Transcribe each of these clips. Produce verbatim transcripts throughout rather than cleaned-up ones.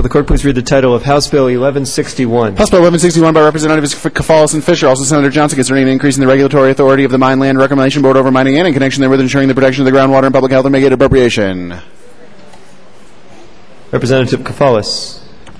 Will the clerk please read the title of House Bill eleven sixty-one? House Bill eleven sixty-one by Representatives Kafalis and Fisher, also Senator Johnson, concerning an increase in the regulatory authority of the Mine Land Reclamation Board over mining and in connection therewith ensuring the protection of the groundwater and public health and make it appropriation. Representative Kafalis.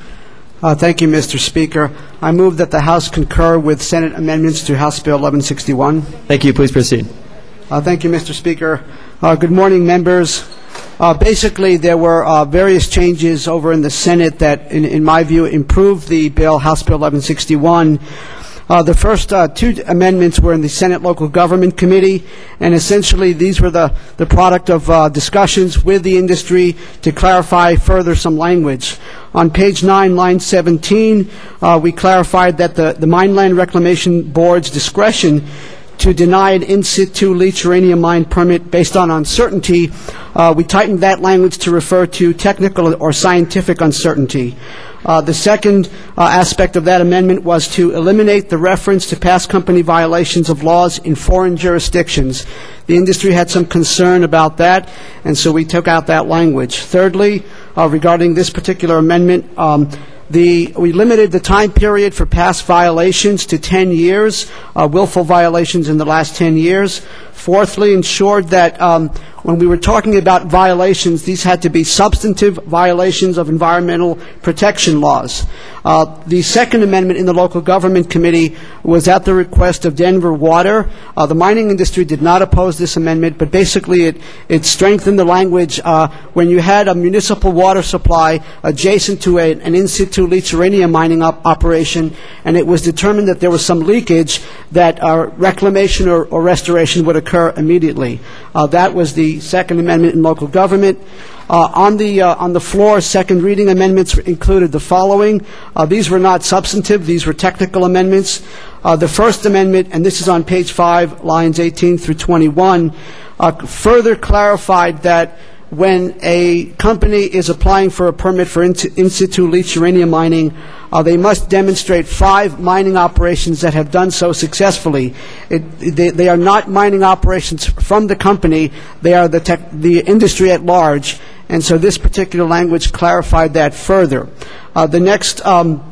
Uh, thank you, Mister Speaker. I move that the House concur with Senate amendments to House Bill eleven sixty-one. Thank you. Please proceed. Uh, thank you, Mister Speaker. Uh, good morning, members. Uh, basically, there were uh, various changes over in the Senate that, in, in my view, improved the bill, House Bill eleven sixty-one. Uh, the first uh, two amendments were in the Senate Local Government Committee, and essentially these were the, the product of uh, discussions with the industry to clarify further some language. On page nine, line seventeen, uh, we clarified that the, the Mine Land Reclamation Board's discretion to deny an in situ leach uranium mine permit based on uncertainty, uh, we tightened that language to refer to technical or scientific uncertainty. Uh, the second uh, aspect of that amendment was to eliminate the reference to past company violations of laws in foreign jurisdictions. The industry had some concern about that, and so we took out that language. Thirdly, uh, regarding this particular amendment, um, The, we limited the time period for past violations to ten years, uh, willful violations in the last ten years. Fourthly, ensured that um, when we were talking about violations, these had to be substantive violations of environmental protection laws. Uh, the second amendment in the Local Government Committee was at the request of Denver Water. Uh, the mining industry did not oppose this amendment, but basically it, it strengthened the language uh, when you had a municipal water supply adjacent to a, an in situ leach uranium mining op operation, and it was determined that there was some leakage, that uh, reclamation or, or restoration would occur immediately. Uh, that was the second amendment in local government. Uh, on the uh, on the floor, second reading amendments included the following. Uh, these were not substantive; these were technical amendments. Uh, the first amendment, and this is on page five, lines eighteen through twenty-one, uh, further clarified that when a company is applying for a permit for in, in situ leach uranium mining, uh, they must demonstrate five mining operations that have done so successfully. It, they, they are not mining operations from the company; they are the tech, the industry at large. And so this particular language clarified that further. Uh, the next, um,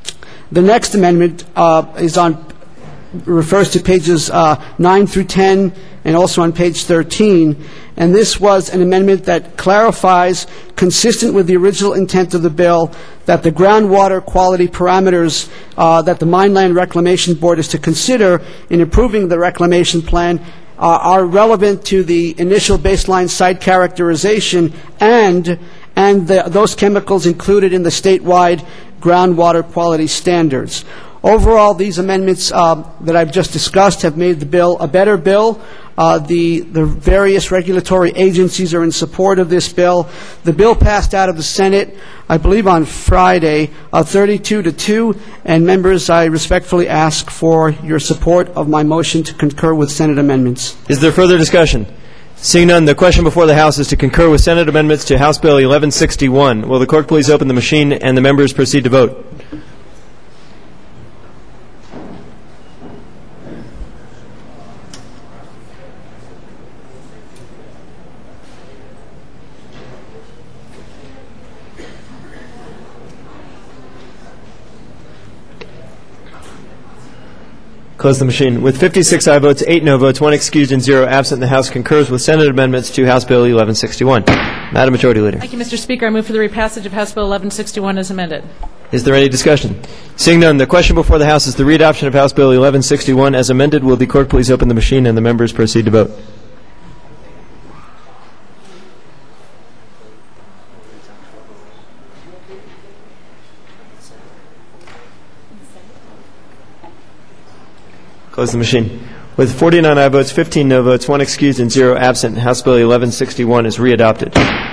the next amendment uh, is on refers to pages uh, nine through ten, and also on page thirteen. And this was an amendment that clarifies, consistent with the original intent of the bill, that the groundwater quality parameters uh, that the Mine Land Reclamation Board is to consider in approving the reclamation plan uh, are relevant to the initial baseline site characterization and, and the, those chemicals included in the statewide groundwater quality standards. Overall, these amendments uh, that I've just discussed have made the bill a better bill. Uh, the, the various regulatory agencies are in support of this bill. The bill passed out of the Senate, I believe on Friday, uh, thirty-two to two. And members, I respectfully ask for your support of my motion to concur with Senate amendments. Is there further discussion? Seeing none, the question before the House is to concur with Senate amendments to House Bill eleven sixty-one. Will the clerk please open the machine and the members proceed to vote? Close the machine. With fifty-six aye votes, eight no votes, one excused, and zero absent, the House concurs with Senate amendments to House Bill eleven sixty-one. Madam Majority Leader. Thank you, Mister Speaker. I move for the repassage of House Bill eleven sixty-one as amended. Is there any discussion? Seeing none, the question before the House is the readoption of House Bill eleven sixty-one as amended. Will the clerk please open the machine and the members proceed to vote? Close the machine. With forty-nine aye votes, fifteen no votes, one excused, and zero absent, House Bill eleven sixty-one is readopted.